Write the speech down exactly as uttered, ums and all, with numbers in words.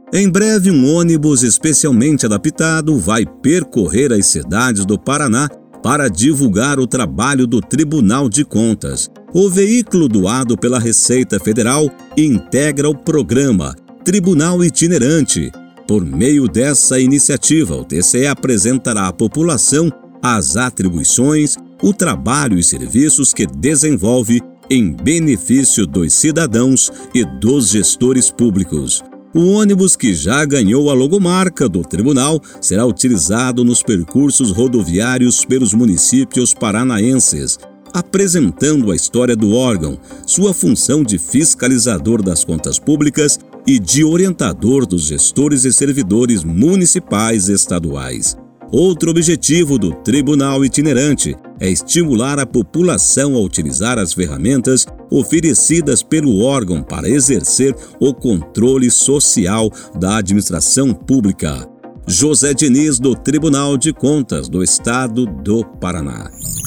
Em breve, um ônibus especialmente adaptado vai percorrer as cidades do Paraná para divulgar o trabalho do Tribunal de Contas. O veículo doado pela Receita Federal integra o programa Tribunal Itinerante. Por meio dessa iniciativa, o T C E apresentará à população as atribuições, o trabalho e serviços que desenvolve em benefício dos cidadãos e dos gestores públicos. O ônibus, que já ganhou a logomarca do tribunal, será utilizado nos percursos rodoviários pelos municípios paranaenses, apresentando a história do órgão, sua função de fiscalizador das contas públicas e de orientador dos gestores e servidores municipais e estaduais. Outro objetivo do Tribunal Itinerante é estimular a população a utilizar as ferramentas oferecidas pelo órgão para exercer o controle social da administração pública. José Diniz, do Tribunal de Contas do Estado do Paraná.